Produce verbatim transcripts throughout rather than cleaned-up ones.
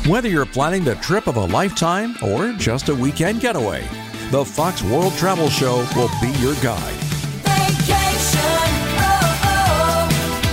Whether you're planning the trip of a lifetime or just a weekend getaway, the Fox World Travel Show will be your guide. Vacation, oh, oh.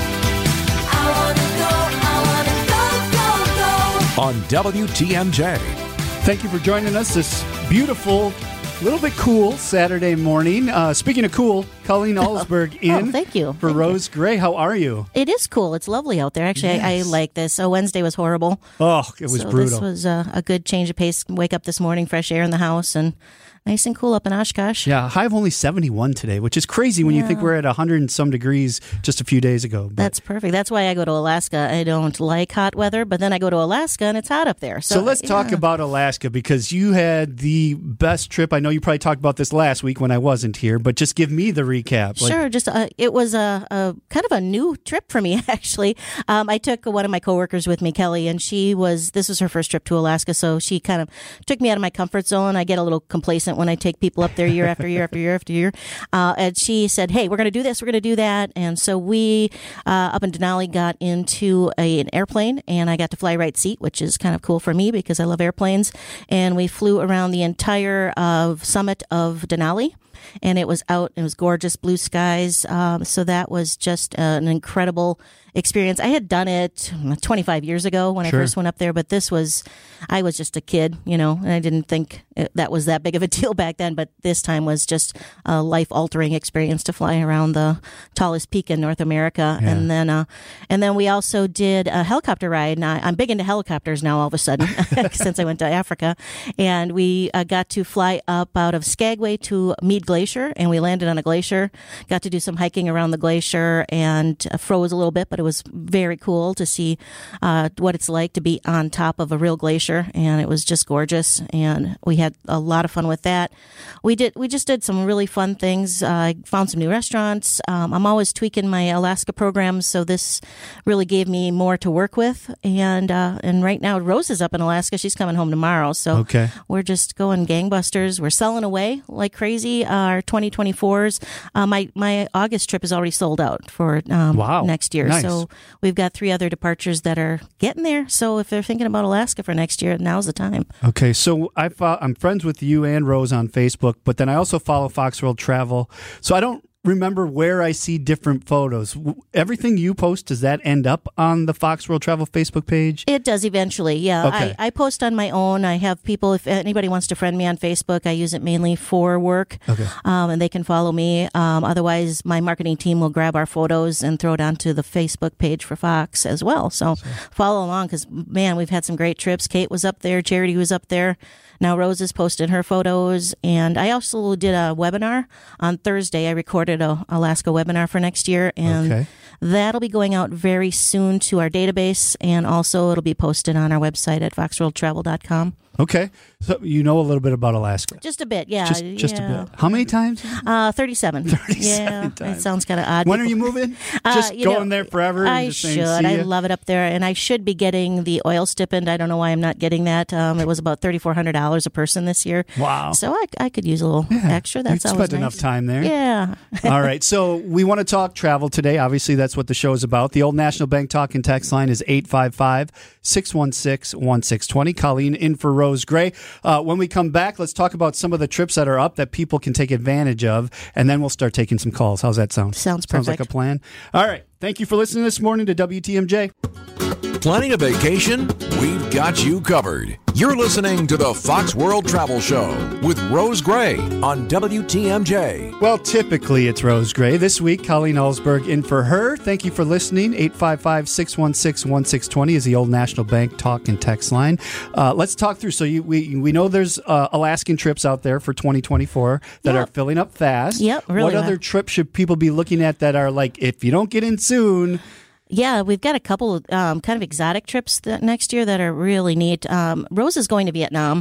I wanna go, I wanna go, go, go. On W T M J. Thank you for joining us this beautiful, little bit cool Saturday morning. Uh, speaking of cool, Colleen Allsberg in oh, thank you. for Thank Rose you. Gray. How are you? It is cool. It's lovely out there. Actually, Yes. I, I like this. So Wednesday was horrible. Oh, it was so brutal. This was uh, a good change of pace. Wake up this morning, fresh air in the house, and nice and cool up in Oshkosh. Yeah, high of only seventy-one today, which is crazy when you think Yeah. we're at one hundred and some degrees just a few days ago. But That's perfect. That's why I go to Alaska. I don't like hot weather, but then I go to Alaska and it's hot up there. So, So let's talk yeah. about Alaska, because you had the best trip. I know you probably talked about this last week when I wasn't here, but just give me the recap. Like, Sure. Just uh, it was a, a kind of a new trip for me, actually. Um, I took one of my coworkers with me, Kelly, and she was this was her first trip to Alaska, so she kind of took me out of my comfort zone. I get a little complacent when I take people up there year after year after year after year. Uh, and she said, "Hey, we're going to do this. We're going to do that." And so we uh, up in Denali got into a, an airplane, and I got to fly right seat, which is kind of cool for me because I love airplanes. And we flew around the entire uh, summit of Denali. And it was out, it was gorgeous, blue skies. Um, so that was just uh, an incredible experience. I had done it twenty-five years ago when Sure. I first went up there, but this was, I was just a kid, you know, and I didn't think it, that was that big of a deal back then. But this time was just a life altering experience to fly around the tallest peak in North America. Yeah. And then, uh, and then we also did a helicopter ride. And I, I'm big into helicopters now all of a sudden since I went to Africa. And we uh, got to fly up out of Skagway to Meade Glacier, and we landed on a glacier, got to do some hiking around the glacier, and uh, froze a little bit, but it was very cool to see uh, what it's like to be on top of a real glacier, and it was just gorgeous, and we had a lot of fun with that. We did, we just did some really fun things. Uh, I found some new restaurants. Um, I'm always tweaking my Alaska programs, so this really gave me more to work with, and uh, and right now Rose is up in Alaska. She's coming home tomorrow, so Okay. we're just going gangbusters. We're selling away like crazy. Our twenty twenty-fours. Uh, my my August trip is already sold out for um, Wow. next year. Nice. So we've got three other departures that are getting there. So if they're thinking about Alaska for next year, now's the time. Okay, so I fo- I'm friends with you and Rose on Facebook, but then I also follow Fox World Travel. So I don't remember where I see different photos. W- Everything you post, does that end up on the Fox World Travel Facebook page? It does eventually, yeah. Okay. I, I post on my own. I have people, if anybody wants to friend me on Facebook, I use it mainly for work, Okay. um, and they can follow me. Um, otherwise, my marketing team will grab our photos and throw it onto the Facebook page for Fox as well. So follow along because, man, we've had some great trips. Kate was up there. Charity was up there. Now Rose has posted her photos. And I also did a webinar on Thursday. I recorded a Alaska webinar for next year. And Okay. that'll be going out very soon to our database. And also it'll be posted on our website at fox world travel dot com. Okay, so you know a little bit about Alaska. Just a bit, yeah. Just, just yeah. a bit. How many times? Uh, thirty-seven. thirty-seven yeah, times. It sounds kind of odd. When are you People- moving? Uh, Just you going know, there forever? And I just saying, should. "See I ya"? love it up there, and I should be getting the oil stipend. I don't know why I'm not getting that. Um, it was about thirty-four hundred dollars a person this year. Wow. So I, I could use a little Yeah. extra. That's You'd always spent enough nice. time there. Yeah. All right, so we want to talk travel today. Obviously, that's what the show is about. The Old National Bank talk and text line is eight five five, six one six, one six two zero. Colleen in for Rose Gray. Uh, when we come back, let's talk about some of the trips that are up that people can take advantage of, and then we'll start taking some calls. How's that sound? Sounds Sounds like a perfect. plan. All right, thank you for listening this morning to W T M J. Planning a vacation? We've got you covered. You're listening to the Fox World Travel Show with Rose Gray on W T M J. Well, typically it's Rose Gray. This week, Colleen Allsberg in for her. Thank you for listening. eight five five, six one six, one six two zero is the Old National Bank talk and text line. Uh, let's talk through. So you, we we know there's uh, Alaskan trips out there for twenty twenty-four that Yep. are filling up fast. Yep, really What other fast. trips should people be looking at that are like, if you don't get in soon... Yeah, we've got a couple of um, kind of exotic trips that next year that are really neat. Um, Rose is going to Vietnam.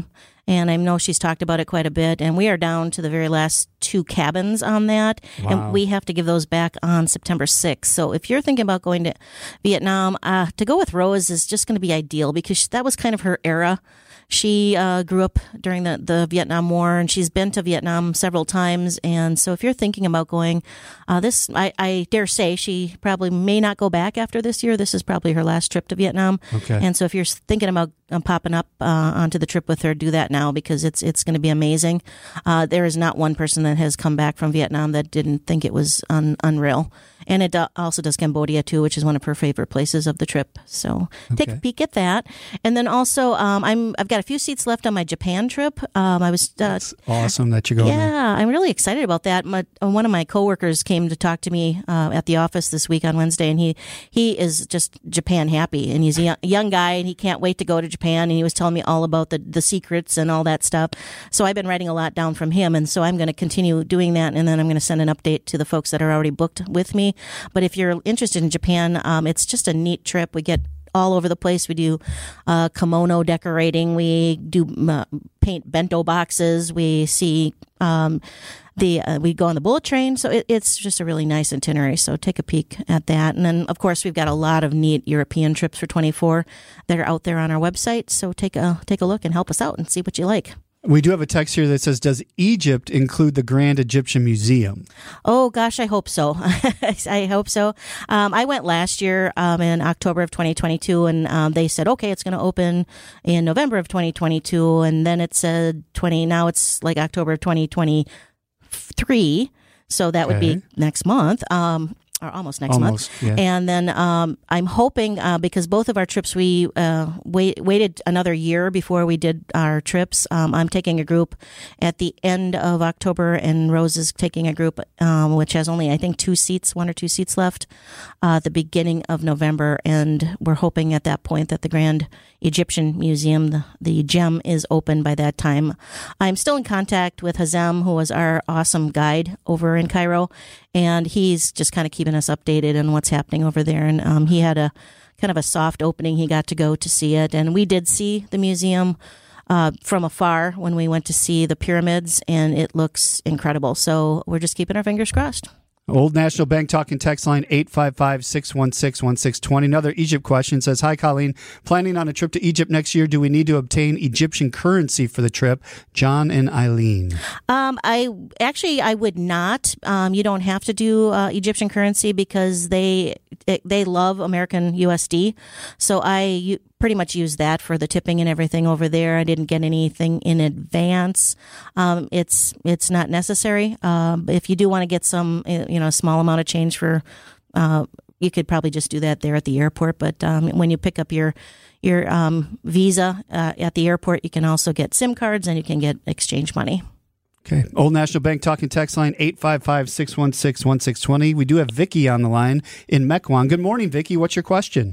and I know she's talked about it quite a bit. And we are down to the very last two cabins on that, Wow. and we have to give those back on September sixth. So if you're thinking about going to Vietnam, uh, to go with Rose is just going to be ideal because that was kind of her era. She uh, grew up during the, the Vietnam War, and she's been to Vietnam several times. And so if you're thinking about going, uh, this, I, I dare say she probably may not go back after this year. This is probably her last trip to Vietnam. Okay. And so if you're thinking about um, popping up uh, onto the trip with her, do that now because it's it's going to be amazing. Uh, there is not one person that has come back from Vietnam that didn't think it was un- unreal. And it do- also does Cambodia, too, which is one of her favorite places of the trip. So take a Okay. peek at that. And then also, um, I'm, I've got a few seats left on my Japan trip. Um, I was... Uh, It's awesome that you're going there. yeah, I'm really excited about that. My, uh, one of my coworkers came to talk to me uh, at the office this week on Wednesday, and he he is just Japan happy, and he's a young, young guy, and he can't wait to go to Japan. And he was telling me all about the the secrets and all that stuff. So I've been writing a lot down from him, and so I'm going to continue doing that, and then I'm going to send an update to the folks that are already booked with me. But if you're interested in Japan, um, it's just a neat trip. We get all over the place. We do uh, kimono decorating. We do uh, paint bento boxes. We see um, the uh, we go on the bullet train. So it, it's just a really nice itinerary. So take a peek at that. And then, of course, we've got a lot of neat European trips for twenty-four that are out there on our website. So take a take a look and help us out and see what you like. We do have a text here that says, does Egypt include the Grand Egyptian Museum? Oh, gosh, I hope so. I hope so. Um, I went last year um, in October of twenty twenty-two, and um, they said, okay, it's going to open in November of twenty twenty-two, and then it said twenty. Now it's like October of twenty twenty-three, so that would Okay. be next month. Um, or almost next Almost, month. yeah. And then um, I'm hoping, uh, because both of our trips, we uh, wait, waited another year before we did our trips. Um, I'm taking a group at the end of October, and Rose is taking a group um, which has only, I think, two seats, one or two seats left, uh, at the beginning of November. And we're hoping at that point that the Grand Egyptian Museum, the, the gem, is open by that time. I'm still in contact with Hazem, who was our awesome guide over in Cairo, and he's just kind of keeping us updated on what's happening over there. And um, he had a kind of a soft opening. He got to go to see it, and we did see the museum uh, from afar when we went to see the pyramids, and it looks incredible. So we're just keeping our fingers crossed. Old National Bank talking text line eight five five, six one six, one six two zero. Another Egypt question says, hi, Colleen. Planning on a trip to Egypt next year. Do we need to obtain Egyptian currency for the trip? John and Eileen. Um, I actually I would not. Um, you don't have to do uh, Egyptian currency because they they love American U S D. So I u- pretty much use that for the tipping and everything over there. I didn't get anything in advance. Um, it's it's not necessary. Um, if you do want to get some, you know, a small amount of change for. Uh, you could probably just do that there at the airport. But um, when you pick up your your um, visa uh, at the airport, you can also get SIM cards and you can get exchange money. Okay. Old National Bank talking text line eight five five, six one six, one six two zero. We do have Vicky on the line in Mequon. Good morning, Vicky. What's your question?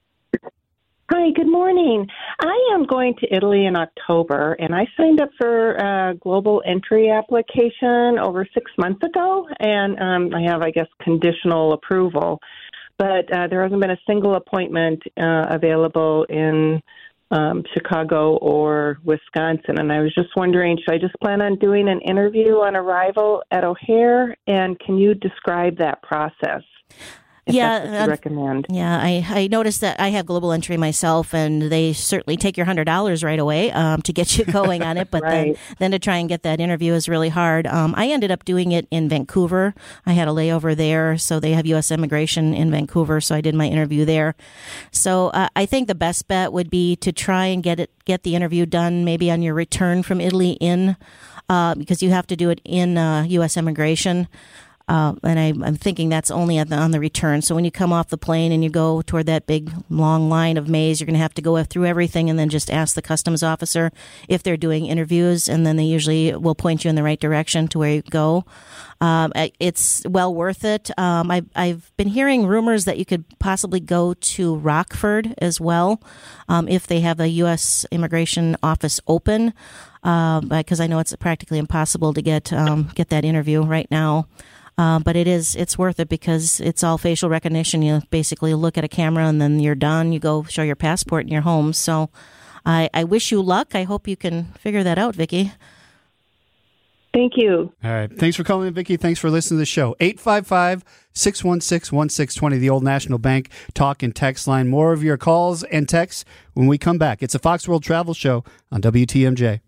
Hi, good morning. I am going to Italy in October, and I signed up for a global entry application over six months ago, and um, I have, I guess, conditional approval. But uh, there hasn't been a single appointment uh, available in um, Chicago or Wisconsin, and I was just wondering, should I just plan on doing an interview on arrival at O'Hare, and can you describe that process? If Yeah, that's what uh, you recommend. Yeah, I, I noticed that I have global entry myself, and they certainly take your one hundred dollars right away um, to get you going on it. But Right. then, then to try and get that interview is really hard. Um, I ended up doing it in Vancouver. I had a layover there, so they have U S immigration in Vancouver, so I did my interview there. So uh, I think the best bet would be to try and get it get the interview done maybe on your return from Italy in, uh, because you have to do it in uh, U S immigration. Uh, and I, I'm thinking that's only at the, on the return. So when you come off the plane and you go toward that big long line of maze, you're going to have to go through everything and then just ask the customs officer if they're doing interviews, and then they usually will point you in the right direction to where you go. Um, it's well worth it. Um, I, I've been hearing rumors that you could possibly go to Rockford as well um, if they have a U S immigration office open, uh, because I know it's practically impossible to get um, get that interview right now. Uh, but it is, it's worth it because it's all facial recognition. You basically look at a camera and then you're done. You go show your passport and you're home. So I, I wish you luck. I hope you can figure that out, Vicki. Thank you. All right. Thanks for calling in, Vicki. Thanks for listening to the show. eight five five, six one six, one six two zero, the Old National Bank talk and text line. More of your calls and texts when we come back. It's a Fox World Travel Show on W T M J.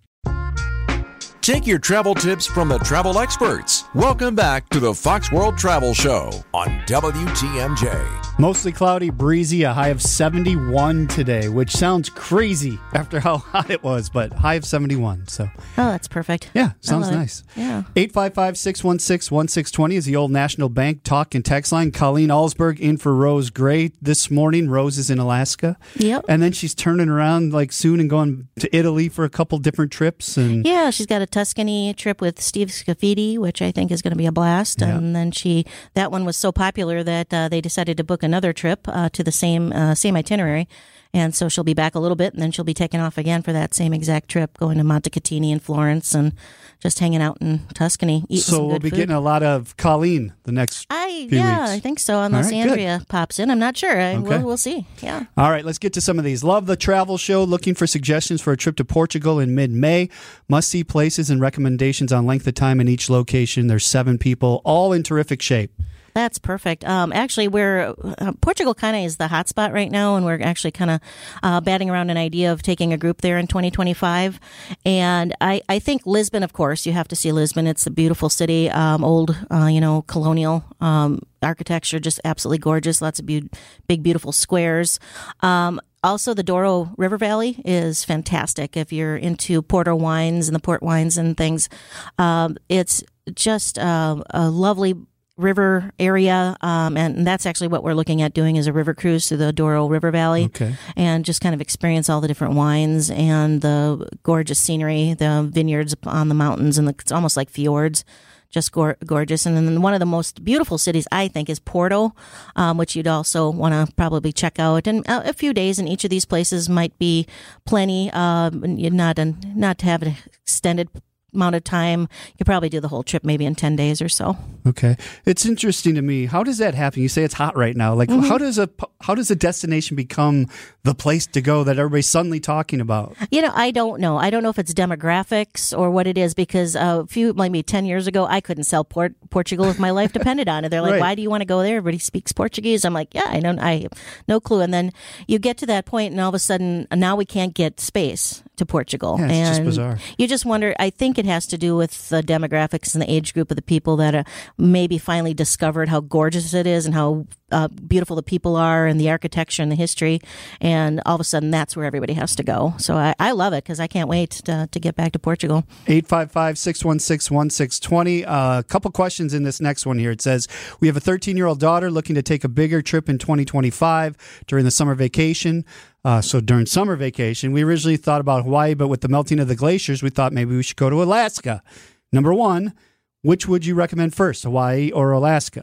Take your travel tips from the travel experts. Welcome back to the Fox World Travel Show on W T M J. Mostly cloudy, breezy, a high of seventy-one today, which sounds crazy after how hot it was, but high of seventy-one. So, Oh, that's perfect. yeah, I sounds love it. nice. Yeah. eight five five, six one six, one six two zero is the Old National Bank talk and text line. Colleen Allsberg in for Rose Gray this morning. Rose is in Alaska. Yep. And then she's turning around like soon and going to Italy for a couple different trips. And Yeah, she's got a Tuscany trip with Steve Scafidi, which I think is going to be a blast. Yeah. And then she, that one was so popular that uh, they decided to book another trip uh, to the same uh, same itinerary. And so she'll be back a little bit, and then she'll be taking off again for that same exact trip, going to Montecatini and Florence, and just hanging out in Tuscany. Eating so some we'll good be food. getting a lot of Colleen the next I few yeah, weeks. I think so. All Unless right, good. Andrea pops in, I'm not sure. I, Okay. we'll, we'll see. Yeah. All right, let's get to some of these. Love the Travel Show. Looking for suggestions for a trip to Portugal in mid-May. Must-see places and recommendations on length of time in each location. There's seven people, all in terrific shape. That's perfect. Um, actually, we're uh, Portugal kind of is the hot spot right now, and we're actually kind of uh, batting around an idea of taking a group there in twenty twenty-five. And I, I think Lisbon, of course, you have to see Lisbon. It's a beautiful city, um, old, uh, you know, colonial um, architecture, just absolutely gorgeous. Lots of be- big, beautiful squares. Um, Also, the Douro River Valley is fantastic if you're into Porto wines and the port wines and things. Um, it's just uh, a lovely river area, um, and that's actually what we're looking at doing is a river cruise through the Douro River Valley, Okay. and just kind of experience all the different wines and the gorgeous scenery, the vineyards on the mountains, and the, it's almost like fjords. Just gor- gorgeous. And then one of the most beautiful cities, I think, is Porto, um, which you'd also want to probably check out. And a, a few days in each of these places might be plenty. Um, you'd not, uh, not to have an extended amount of time. You could probably do the whole trip maybe in ten days or so. Okay. It's interesting to me. How does that happen? You say it's hot right now. Like, how does a how does a destination become the place to go that everybody's suddenly talking about? You know, I don't know. I don't know if it's demographics or what it is, because uh, a few, like maybe ten years ago, I couldn't sell Port- Portugal if my life depended on it. They're like, Right. why do you want to go there? Everybody speaks Portuguese. I'm like, yeah, I don't, I have no clue. And then you get to that point and all of a sudden, now we can't get space to Portugal. Yeah, it's just and bizarre. You just wonder, I think it has to do with the demographics and the age group of the people that uh, maybe finally discovered how gorgeous it is and how uh, beautiful the people are and the architecture and the history. And all of a sudden, that's where everybody has to go. So I, I love it because I can't wait to, to get back to Portugal. eight five five, six one six, one six two zero. A couple questions in this next one here. It says, we have a thirteen-year-old daughter looking to take a bigger trip in twenty twenty-five during the summer vacation. Uh, so during summer vacation, we originally thought about Hawaii, but with the melting of the glaciers, we thought maybe we should go to Alaska. Number one, which would you recommend first, Hawaii or Alaska?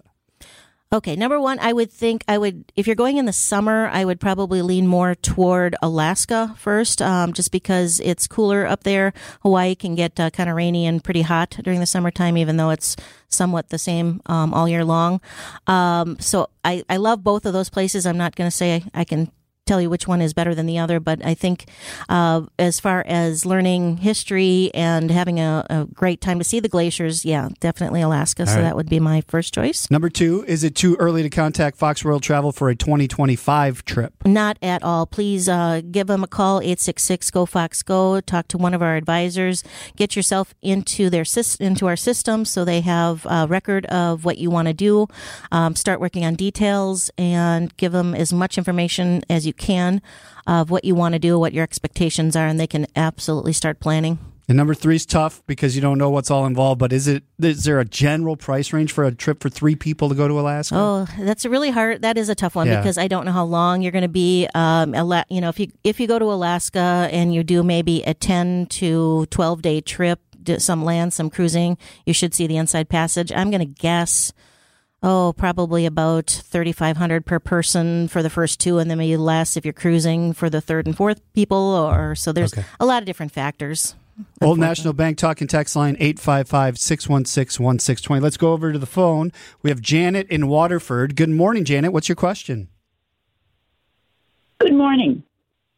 Okay, number one, I would think I would, if you're going in the summer, I would probably lean more toward Alaska first, um, just because it's cooler up there. Hawaii can get uh, kind of rainy and pretty hot during the summertime, even though it's somewhat the same um, all year long. Um, so I, I love both of those places. I'm not going to say I, I can tell you which one is better than the other, but I think uh, as far as learning history and having a, a great time to see the glaciers, yeah, definitely Alaska. So right. that would be my first choice. Number two, is it too early to contact Fox World Travel for a twenty twenty-five trip? Not at all. Please uh, give them a call, eight six six, G O, Fox, Go. Talk to one of our advisors. Get yourself into their sys- into our system so they have a record of what you want to do. Um, start working on details and give them as much information as you can of what you want to do, what your expectations are, and they can absolutely start planning. And number three is tough because you don't know what's all involved, but is it is there a general price range for a trip for three people to go to Alaska? Oh, that's a really hard. That is a tough one Yeah. because I don't know how long you're going to be. Um, Ala- you know, if you if you go to Alaska and you do maybe a ten to twelve day trip, do some land, some cruising, you should see the Inside Passage. I'm going to guess. Oh, probably about thirty-five hundred per person for the first two, and then maybe less if you're cruising for the third and fourth people. Or so there's Okay. a lot of different factors. Old National Bank talk and text line eight five five, six one six, one six two zero. Let's go over to the phone. We have Janet in Waterford. Good morning, Janet. What's your question? Good morning.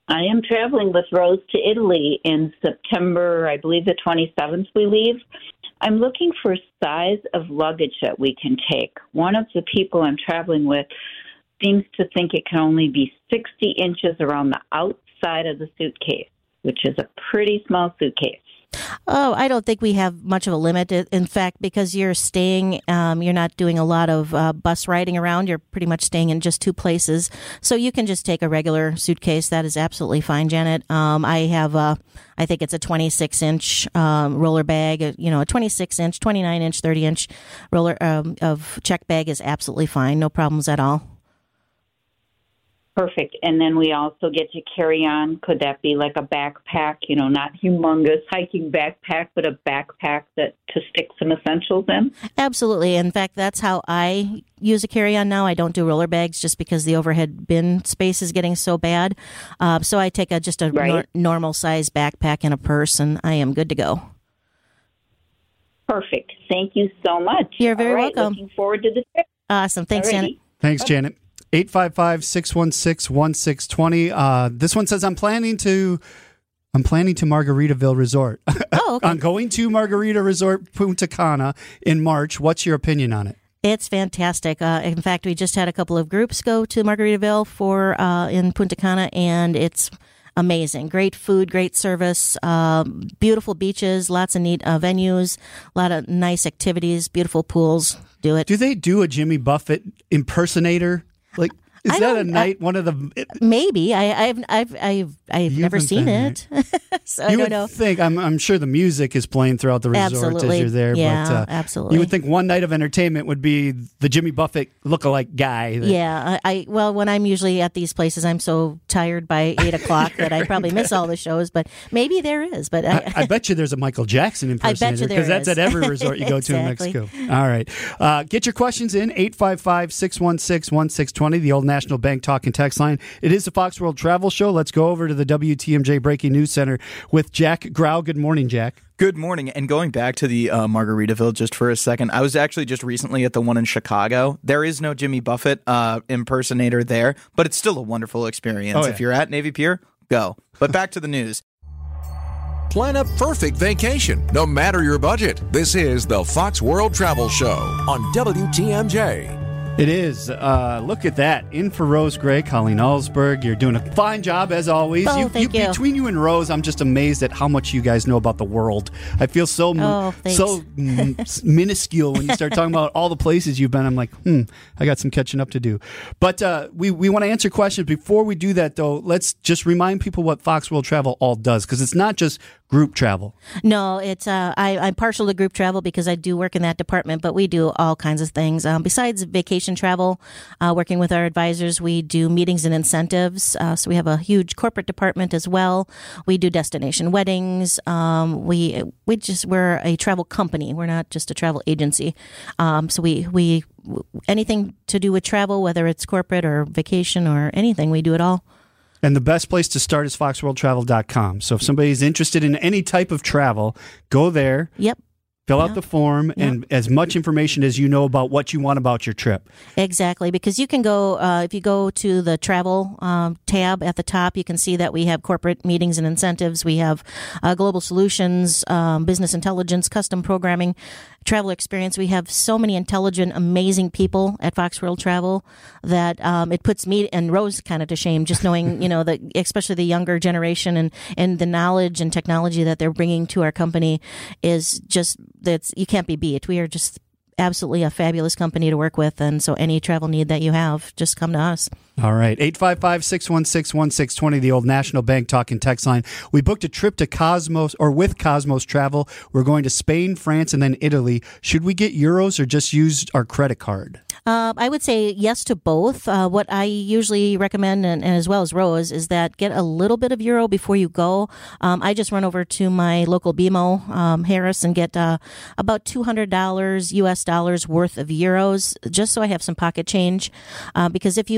I am traveling with Rose to Italy in September, I believe the twenty-seventh we leave. I'm looking for size of luggage that we can take. One of the people I'm traveling with seems to think it can only be sixty inches around the outside of the suitcase, which is a pretty small suitcase. Oh, I don't think we have much of a limit. In fact, because you're staying, um, you're not doing a lot of uh, bus riding around. You're pretty much staying in just two places. So you can just take a regular suitcase. That is absolutely fine, Janet. Um, I have a, I think it's a twenty-six inch um, roller bag, uh, you know, a twenty-six inch, twenty-nine inch, thirty inch roller um, of check bag is absolutely fine. No problems at all. Perfect. And then we also get to carry on. Could that be like a backpack, you know, not humongous hiking backpack, but a backpack that to stick some essentials in? Absolutely. In fact, that's how I use a carry-on now. I don't do roller bags just because the overhead bin space is getting so bad. Uh, so I take a, just a right. nor- normal size backpack and a purse, and I am good to go. Perfect. Thank you so much. You're very All right, welcome. Looking forward to the trip. Awesome. Thanks, Alrighty. Janet. Thanks, Janet. eight five five, six one six, one six two zero. Uh, this one says, I'm planning to I'm planning to Margaritaville Resort. Oh, okay. I'm going to Margarita Resort Punta Cana in March. What's your opinion on it? It's fantastic. Uh, in fact, we just had a couple of groups go to Margaritaville for uh, in Punta Cana, and it's amazing. Great food, great service, um, beautiful beaches, lots of neat uh, venues, a lot of nice activities, beautiful pools. Do it. Do they do a Jimmy Buffett impersonator? Like, is I that a don't- night? one of the Maybe I, I've I've I've I've You never haven't seen been it, so I you don't would know. think. I'm I'm sure the music is playing throughout the resort Absolutely. as you're there. Yeah, but, uh, absolutely. You would think one night of entertainment would be the Jimmy Buffett lookalike guy. that- Yeah, I, I well, when I'm usually at these places, I'm so tired by eight o'clock that I probably miss all the shows. But maybe there is. But I, I, I bet you there's a Michael Jackson I impersonator bet you there because that's is. at every resort you go Exactly. to in Mexico. All right. Uh, get your questions in, eight five five, six one six, one six two zero, the Old National Bank Talk and Text line. It is the Fox World Travel Show. Let's go over to the W T M J Breaking News Center with Jack Grau. Good morning, Jack. Good morning. And going back to the uh, Margaritaville just for a second, I was actually just recently at the one in Chicago. There is no Jimmy Buffett uh, impersonator there, but it's still a wonderful experience. Oh, yeah. If you're at Navy Pier, go. But back to the news. Plan a perfect vacation, no matter your budget. This is the Fox World Travel Show on W T M J. It is. Uh, look at that. In for Rose Gray, Colleen Ellsberg. You're doing a fine job as always. Oh, thank you. Between you and Rose, I'm just amazed at how much you guys know about the world. I feel so Oh, thanks. so mm, minuscule when you start talking about all the places you've been. I'm like, hmm, I got some catching up to do. But uh, we, we want to answer questions. Before we do that, though, let's just remind people what Fox World Travel all does, because it's not just group travel. No, it's uh, I, I'm partial to group travel because I do work in that department, but we do all kinds of things. Um, besides vacation travel, uh, working with our advisors, we do meetings and incentives. Uh, so we have a huge corporate department as well. We do destination weddings. Um, we we just we're a travel company. We're not just a travel agency. Um, so we we anything to do with travel, whether it's corporate or vacation or anything, we do it all. And the best place to start is fox world travel dot com. So if somebody's interested in any type of travel, go there. Yep. Fill Yeah. out the form and as much information as you know about what you want about your trip. Exactly, because you can go, uh, if you go to the travel um, tab at the top, you can see that we have corporate meetings and incentives. We have uh, global solutions, um, business intelligence, custom programming, travel experience. We have so many intelligent, amazing people at Fox World Travel that um, it puts me and Rose kind of to shame just knowing, you know, the, especially the younger generation and, and the knowledge and technology that they're bringing to our company is just, that's you can't be beat. We are just absolutely a fabulous company to work with. And so any travel need that you have, just come to us. All right. eight five five, six one six, one six two zero, the Old National Bank Talk and Text line. We booked a trip to Cosmos or with Cosmos Travel. We're going to Spain, France, and then Italy. Should we get euros or just use our credit card? Uh, I would say yes to both. Uh, what I usually recommend, and, and as well as Rose, is that get a little bit of euro before you go. Um, I just run over to my local B M O, um, Harris, and get uh, about two hundred dollars U S dollars worth of euros, just so I have some pocket change. Uh, because if you arrive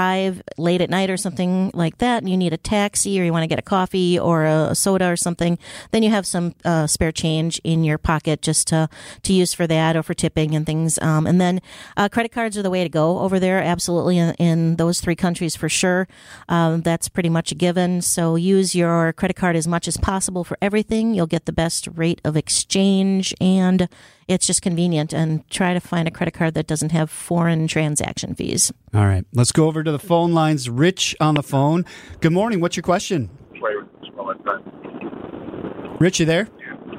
drive late at night or something like that, and you need a taxi or you want to get a coffee or a soda or something, then you have some uh, spare change in your pocket just to, to use for that or for tipping and things. Um, and then uh, credit cards are the way to go over there, absolutely, in, in those three countries for sure. Um, that's pretty much a given. So use your credit card as much as possible for everything. You'll get the best rate of exchange, and it's just convenient. And try to find a credit card that doesn't have foreign transaction fees. All right. Let's go over to the phone lines. Rich on the phone. Good morning. What's your question? Rich, you there?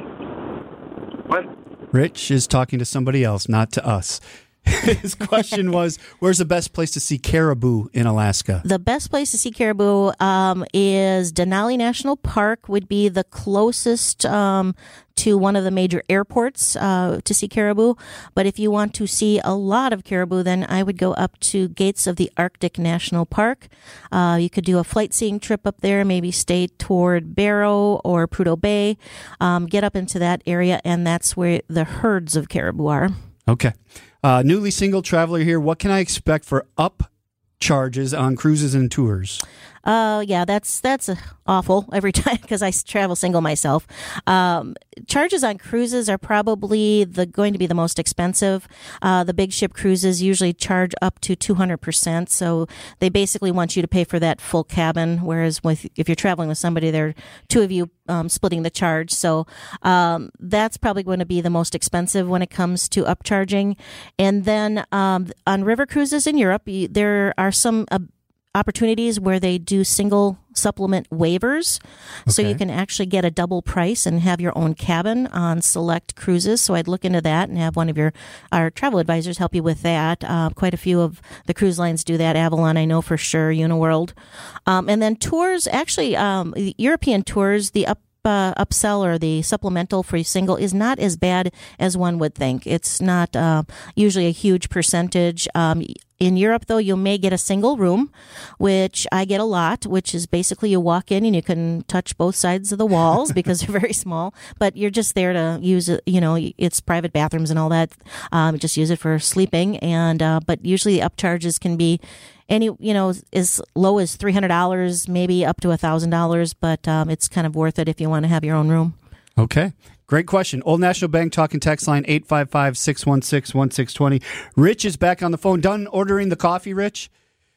What? Rich is talking to somebody else, not to us. His question was, where's the best place to see caribou in Alaska? The best place to see caribou um, is Denali National Park would be the closest um, to one of the major airports uh, to see caribou. But if you want to see a lot of caribou, then I would go up to Gates of the Arctic National Park. Uh, you could do a flight seeing trip up there, maybe stay toward Barrow or Prudhoe Bay, um, get up into that area, and that's where the herds of caribou are. Okay. Uh, newly single traveler here. What can I expect for up charges on cruises and tours? Uh, yeah, that's that's uh, awful every time because I travel single myself. Um, charges on cruises are probably the going to be the most expensive. Uh, the big ship cruises usually charge up to two hundred percent. So they basically want you to pay for that full cabin, whereas with if you're traveling with somebody, there are two of you um, splitting the charge. So um, that's probably going to be the most expensive when it comes to upcharging. And then um, on river cruises in Europe, there are some uh, opportunities where they do single supplement waivers. Okay. So you can actually get a double price and have your own cabin on select cruises. So I'd look into that and have one of your our travel advisors help you with that. Uh, quite a few of the cruise lines do that. Avalon, I know for sure, Uniworld. Um, and then tours, actually, um, European tours, the up Uh, upsell or the supplemental for single is not as bad as one would think. It's not uh, usually a huge percentage. Um, in Europe, though, you may get a single room, which I get a lot, which is basically you walk in and you can touch both sides of the walls because they're very small, but you're just there to use it. You know, it's private bathrooms and all that. Um, just use it for sleeping. And uh, but usually the upcharges can be any, you know, as low as three hundred dollars, maybe up to one thousand dollars, but um, it's kind of worth it if you want to have your own room. Okay. Great question. Old National Bank talking text line eight five five, six one six, one six two zero. Rich is back on the phone. Done ordering the coffee, Rich?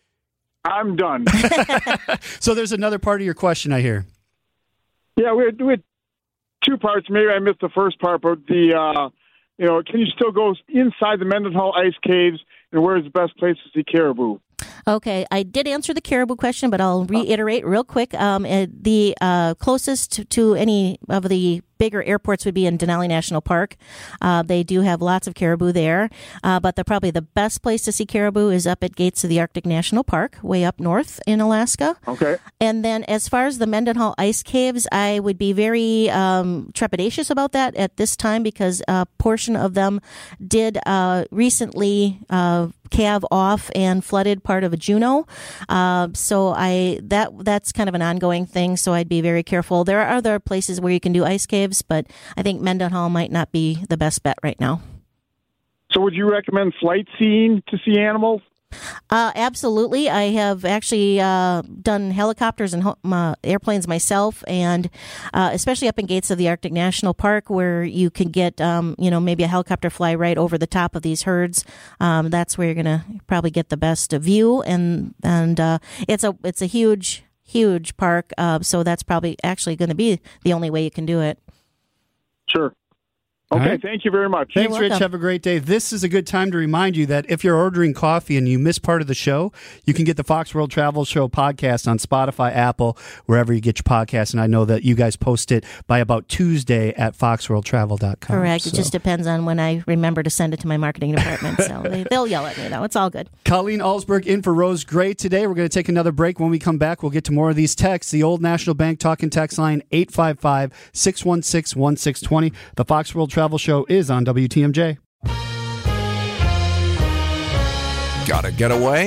I'm done. So there's another part of your question, I hear. Yeah, we had, we had two parts. Maybe I missed the first part, but the, uh, you know, can you still go inside the Mendenhall Ice Caves, and where is the best place to see caribou? Okay, I did answer the caribou question, but I'll reiterate real quick. Um, the uh, closest to, to any of the bigger airports would be in Denali National Park. Uh, they do have lots of caribou there, uh, but the probably the best place to see caribou is up at Gates of the Arctic National Park, way up north in Alaska. Okay. And then as far as the Mendenhall Ice Caves, I would be very um, trepidatious about that at this time because a portion of them did uh, recently uh, calve off and flooded part of Juneau. Uh, so I that that's kind of an ongoing thing, so I'd be very careful. There are other places where you can do ice caves, but I think Mendenhall might not be the best bet right now. So would you recommend flight seeing to see animals? Uh, absolutely. I have actually uh, done helicopters and ho- uh, airplanes myself, and uh, especially up in Gates of the Arctic National Park, where you can get, um, you know, maybe a helicopter fly right over the top of these herds. Um, that's where you're going to probably get the best view, and and uh, it's a it's a huge huge park. Uh, so that's probably actually going to be the only way you can do it. Sure. Okay, right. Thank you very much. Thanks, Rich. Have a great day. This is a good time to remind you that if you're ordering coffee and you miss part of the show, you can get the Fox World Travel Show podcast on Spotify, Apple, wherever you get your podcasts. And I know that you guys post it by about Tuesday at fox world travel dot com. Correct. So. It just depends on when I remember to send it to my marketing department. So they, they'll yell at me, though. It's all good. Colleen Alsberg in for Rose Gray today. We're going to take another break. When we come back, we'll get to more of these texts. The Old National Bank talking text line eight five five, six one six, one six two zero. The Fox World Travel Show is on W T M J. Gotta get away?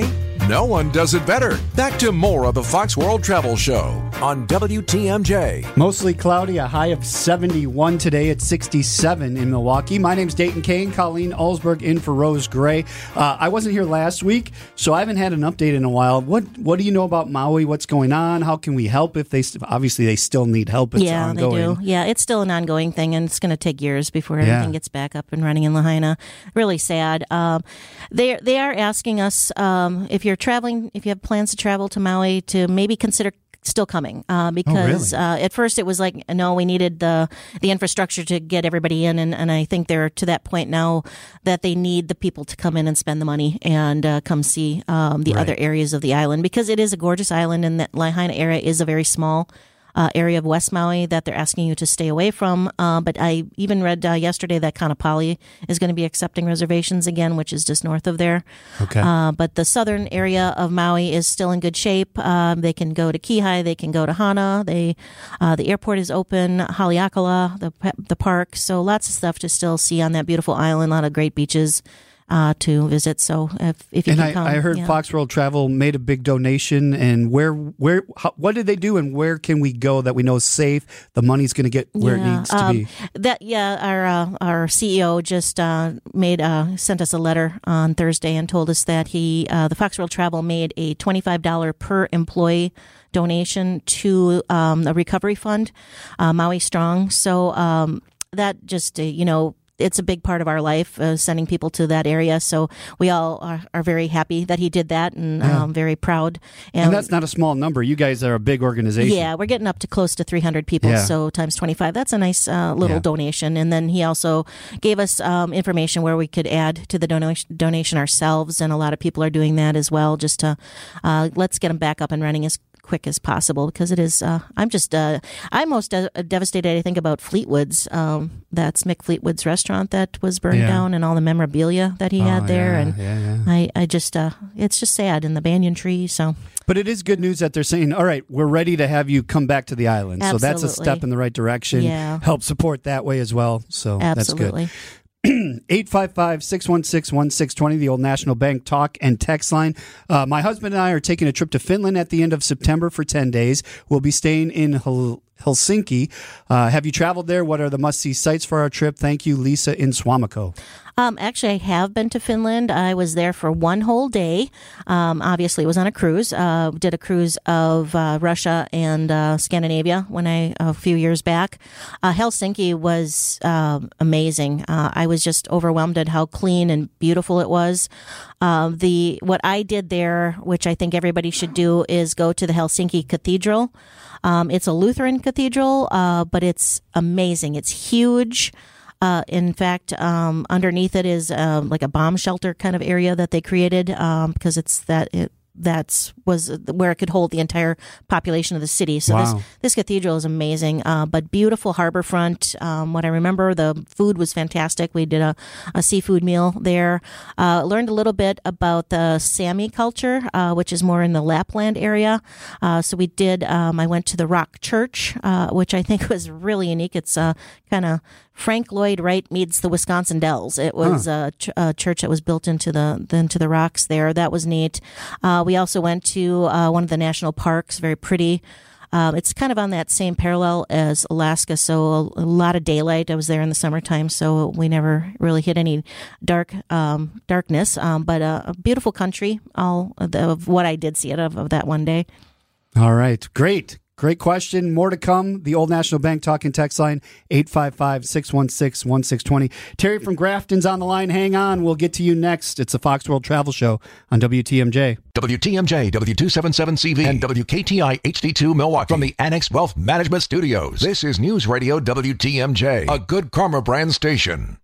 No one does it better. Back to more of the Fox World Travel Show on W T M J. Mostly cloudy, a high of seventy-one today at sixty-seven in Milwaukee. My name's Dayton Kane, Colleen Alsberg in for Rose Gray. Uh, I wasn't here last week, so I haven't had an update in a while. What What do you know about Maui? What's going on? How can we help? If they st- obviously they still need help. It's yeah, ongoing. they do. Yeah, it's still an ongoing thing, and it's going to take years before Yeah. everything gets back up and running in Lahaina. Really sad. Um, they they are asking us um, if you're traveling, if you have plans to travel to Maui, to maybe consider still coming uh, because Oh, really? uh, at first it was like, no, we needed the the infrastructure to get everybody in, and, and I think they're to that point now that they need the people to come in and spend the money and uh, come see um, the Right. other areas of the island, because it is a gorgeous island, and that Lahaina area is a very small Uh, area of West Maui that they're asking you to stay away from. Uh, but I even read uh, yesterday that Kaanapali is going to be accepting reservations again, which is just north of there. Okay. Uh, but the southern area of Maui is still in good shape. Um, they can go to Kihei, they can go to Hana. They, uh, the airport is open. Haleakala, the the park. So lots of stuff to still see on that beautiful island. A lot of great beaches uh, to visit. So if, if you And can I, come, I heard yeah. Fox World Travel made a big donation. And where, where, how, what did they do, and where can we go that we know is safe? The money's going to get where Yeah, it needs to um, be. That yeah, our uh, our C E O just uh, made uh, sent us a letter on Thursday and told us that he uh, the Fox World Travel made a twenty-five dollars per employee donation to um, a recovery fund, uh, Maui Strong. So um, that just uh, you know. It's a big part of our life, uh, sending people to that area. So we all are, are very happy that he did that, and Yeah. um, very proud. And that's not a small number. You guys are a big organization. Yeah, we're getting up to close to three hundred people, Yeah. so times twenty-five. That's a nice uh, little Yeah. donation. And then he also gave us um, information where we could add to the donation donation ourselves, and a lot of people are doing that as well, just to uh, let's get them back up and running as quick as possible, because it is uh, I'm just uh, I'm most de- devastated, I think, about Fleetwood's um, that's Mick Fleetwood's restaurant that was burned Yeah. down, and all the memorabilia that he Oh, had there. yeah, and yeah, yeah. I, I just uh, it's just sad, and the banyan tree. So But it is good news that they're saying, all right, we're ready to have you come back to the island. So that's a Absolutely. step in the right direction. Yeah. Help support that way as well. So absolutely. that's good. eight five five, six one six, one six two zero, the Old National Bank talk and text line. Uh, my husband and I are taking a trip to Finland at the end of September for ten days. We'll be staying in Hel- Helsinki. Uh, have you traveled there? What are the must-see sites for our trip? Thank you, Lisa in Swamico. Um, actually, I have been to Finland. I was there for one whole day. Um, obviously, it was on a cruise. Uh, did a cruise of uh, Russia and uh, Scandinavia when I a few years back. Uh, Helsinki was um amazing. Uh, I was just overwhelmed at how clean and beautiful it was. Um, the what I did there, which I think everybody should do, is go to the Helsinki Cathedral. Um, it's a Lutheran cathedral, uh, but it's amazing. It's huge. Uh, in fact, um, underneath it is um, like a bomb shelter kind of area that they created um, because it's that it that's was where it could hold the entire population of the city. So Wow. this this cathedral is amazing, uh, but beautiful harbor front. Um, what I remember, the food was fantastic. We did a, a seafood meal there. Uh, learned a little bit about the Sami culture, uh, which is more in the Lapland area. Uh, so we did. Um, I went to the Rock Church, uh, which I think was really unique. It's uh, kind of Frank Lloyd Wright meets the Wisconsin Dells. It was a, ch- a church that was built into the into the rocks there. That was neat. Uh, we also went to uh, one of the national parks, very pretty. Um, it's kind of on that same parallel as Alaska, so a, a lot of daylight. I was there in the summertime, so we never really hit any dark um, darkness. Um, but uh, a beautiful country, all of, the, of what I did see it of, of that one day. All right. Great. Great question. More to come. The Old National Bank talking text line, eight five five, six one six, one six two zero. Terry from Grafton's on the line. Hang on. We'll get to you next. It's the Fox World Travel Show on W T M J. W T M J, W two seventy-seven C V, and W K T I H D two Milwaukee. From the Annex Wealth Management Studios, this is News Radio W T M J, a Good Karma brand station.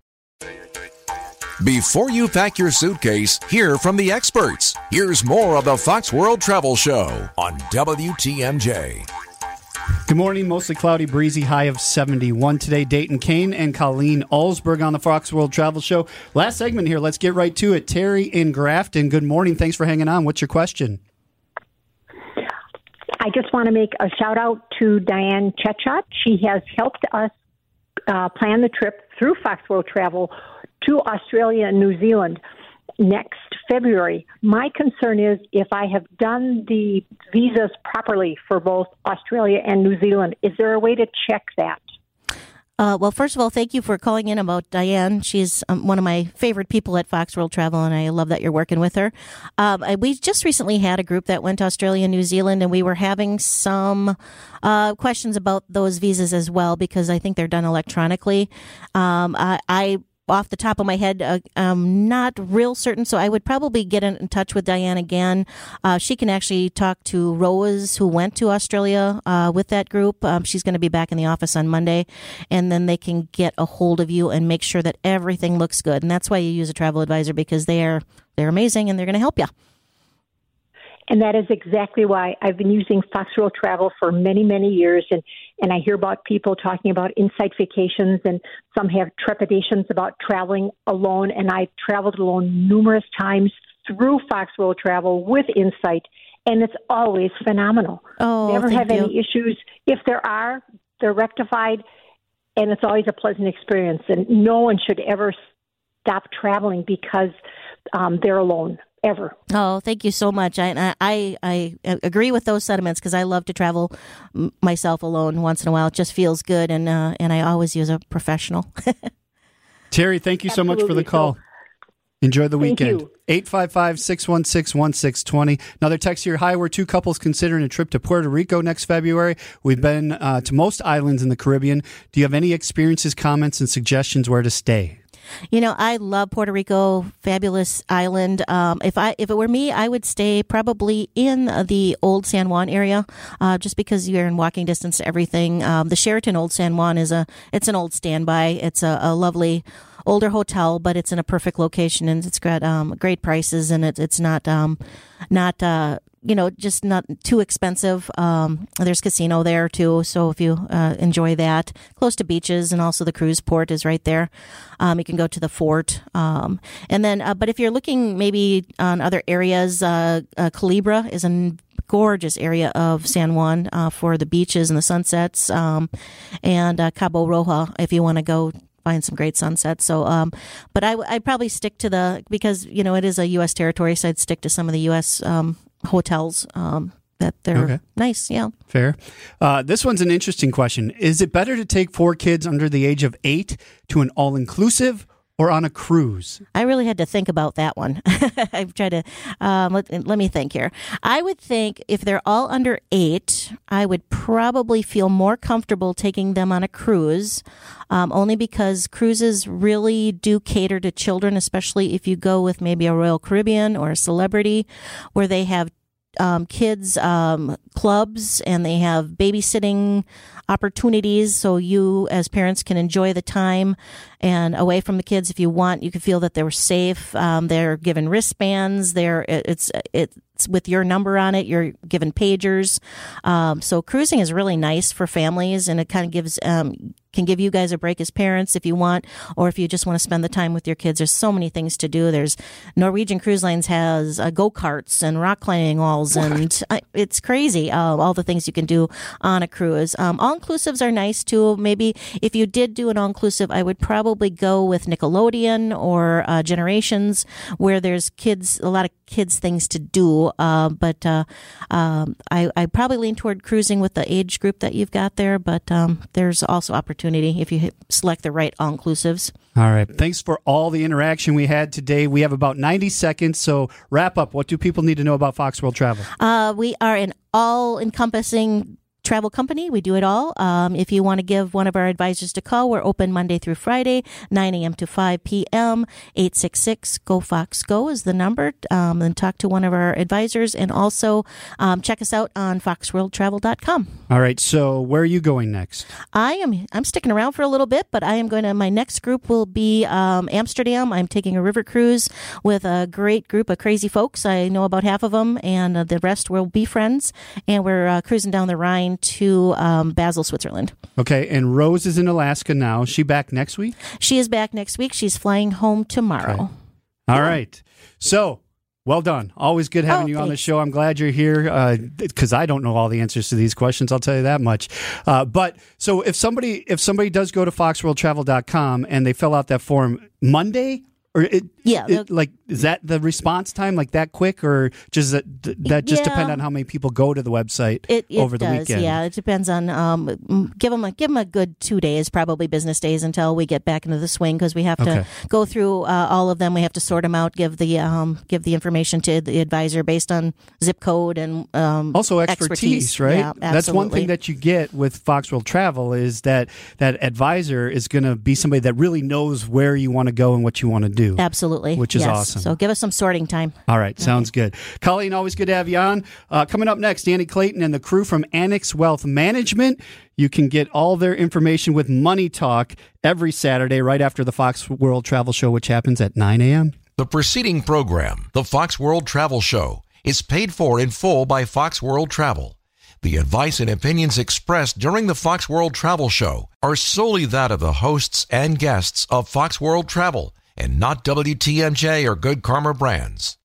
Before you pack your suitcase, hear from the experts. Here's more of the Fox World Travel Show on W T M J. Good morning. Mostly cloudy, breezy, high of seventy-one today. Dayton Kane and Colleen Alsberg on the Fox World Travel Show. Last segment here. Let's get right to it. Terry in Grafton. Good morning. Thanks for hanging on. What's your question? I just want to make a shout out to Diane Chechot. She has helped us uh, plan the trip through Fox World Travel to Australia and New Zealand next February. My concern is if I have done the visas properly for both Australia and New Zealand, is there a way to check that? Uh, well, first of all, thank you for calling in about Diane. She's um, one of my favorite people at Fox World Travel, and I love that you're working with her. Um, I, we just recently had a group that went to Australia and New Zealand, and we were having some uh, questions about those visas as well, because I think they're done electronically. Um, I, I off the top of my head, uh, I'm not real certain, so I would probably get in, in touch with Diane again. Uh, she can actually talk to Rose, who went to Australia uh, with that group. Um, she's going to be back in the office on Monday, and then they can get a hold of you and make sure that everything looks good. And that's why you use a travel advisor, because they are they're amazing and they're going to help you. And that is exactly why I've been using Fox World Travel for many, many years. And, and I hear about people talking about Insight vacations, and some have trepidations about traveling alone. And I've traveled alone numerous times through Fox World Travel with Insight, and it's always phenomenal. Oh, Never have thank you. any issues. If there are, they're rectified, and it's always a pleasant experience. And no one should ever stop traveling because um, they're alone. Ever. Oh, thank you so much. I I, I agree with those sentiments, because I love to travel m- myself alone once in a while. It just feels good, and uh, and I always use a professional. Terry, thank you so much for the Absolutely. call. So- Enjoy the Thank weekend. you. eight five five, six one six, one six two zero. Another text here. Hi, we're two couples considering a trip to Puerto Rico next February. We've been uh, to most islands in the Caribbean. Do you have any experiences, comments, and suggestions where to stay? You know, I love Puerto Rico, fabulous island. Um, if I if it were me, I would stay probably in the Old San Juan area, uh, just because you're in walking distance to everything. Um, the Sheraton Old San Juan is a it's an old standby. It's a, a lovely older hotel, but it's in a perfect location, and it's got um, great prices, and it, it's not um, not. Uh, you know, just not too expensive. Um, there's casino there too, so if you uh, enjoy that, close to beaches, and also the cruise port is right there. Um, you can go to the fort, um, and then. Uh, but if you're looking maybe on other areas, uh, uh, Culebra is a gorgeous area of San Juan uh, for the beaches and the sunsets, um, and uh, Cabo Roja if you want to go find some great sunsets. So, um, but I, I'd probably stick to the, because you know it is a U S territory, so I'd stick to some of the U S Um, hotels um, that they're Okay. nice. Yeah. Fair. Uh, this one's an interesting question. Is it better to take four kids under the age of eight to an all-inclusive or on a cruise? I really had to think about that one. I've tried to, um, let, let me think here. I would think if they're all under eight, I would probably feel more comfortable taking them on a cruise, um, only because cruises really do cater to children, especially if you go with maybe a Royal Caribbean or a Celebrity, where they have um, kids um, clubs and they have babysitting opportunities, so you as parents can enjoy the time and away from the kids if you want. You can feel that they're safe. Um, they're given wristbands. They're it's it's with your number on it. You're given pagers. Um, so cruising is really nice for families, and it kind of gives um, can give you guys a break as parents if you want, or if you just want to spend the time with your kids. There's so many things to do. There's Norwegian Cruise Lines has uh, go-karts and rock climbing walls, and uh, it's crazy uh, all the things you can do on a cruise. Um, all-inclusives are nice too. Maybe if you did do an all-inclusive, I would probably go with Nickelodeon or uh, Generations, where there's kids, a lot of kids things to do. Uh, but uh, um, I, I probably lean toward cruising with the age group that you've got there. But um, there's also opportunity if you hit, select the right all-inclusives. All right. Thanks for all the interaction we had today. We have about ninety seconds, so wrap up. What do people need to know about Fox World Travel? Uh, we are an all-encompassing travel company. We do it all. Um, if you want to give one of our advisors a call, we're open Monday through Friday, nine a.m. to five p.m. eight six six, G O, Fox, Go is the number. Um, and talk to one of our advisors, and also um, check us out on fox world travel dot com. All right. So where are you going next? I am I'm sticking around for a little bit, but I am going to, my next group will be um, Amsterdam. I'm taking a river cruise with a great group of crazy folks. I know about half of them, and uh, the rest will be friends. And we're uh, cruising down the Rhine to um, Basel, Switzerland. Okay. And Rose is in Alaska now. Is she back next week? She is back next week. She's flying home tomorrow. Okay. All right. So, well done. Always good having Oh, you on the thanks. show. I'm glad you're here because I don't know all the answers to these questions. I'll tell you that much. Uh, but so if somebody if somebody does go to fox world travel dot com and they fill out that form Monday, or Or it, Yeah, it, like is that the response time like that quick, or just that that just Yeah. depend on how many people go to the website It, it over the does, weekend? yeah. It depends on um, give them a give them a good two days, probably business days, until we get back into the swing, because we have to Okay. go through uh, all of them. We have to sort them out, give the um, give the information to the advisor based on zip code and um, Also expertise, right? Yeah, That's one absolutely. thing that you get with Fox World Travel is that that advisor is going to be somebody that really knows where you want to go and what you want to do. Absolutely, Which is yes. awesome. So give us some sorting time. All right, sounds good. Colleen, always good to have you on. Uh, coming up next, Danny Clayton and the crew from Annex Wealth Management. You can get all their information with Money Talk every Saturday right after the Fox World Travel Show, which happens at nine a.m. The preceding program, the Fox World Travel Show, is paid for in full by Fox World Travel. The advice and opinions expressed during the Fox World Travel Show are solely that of the hosts and guests of Fox World Travel and not W T M J or Good Karma Brands.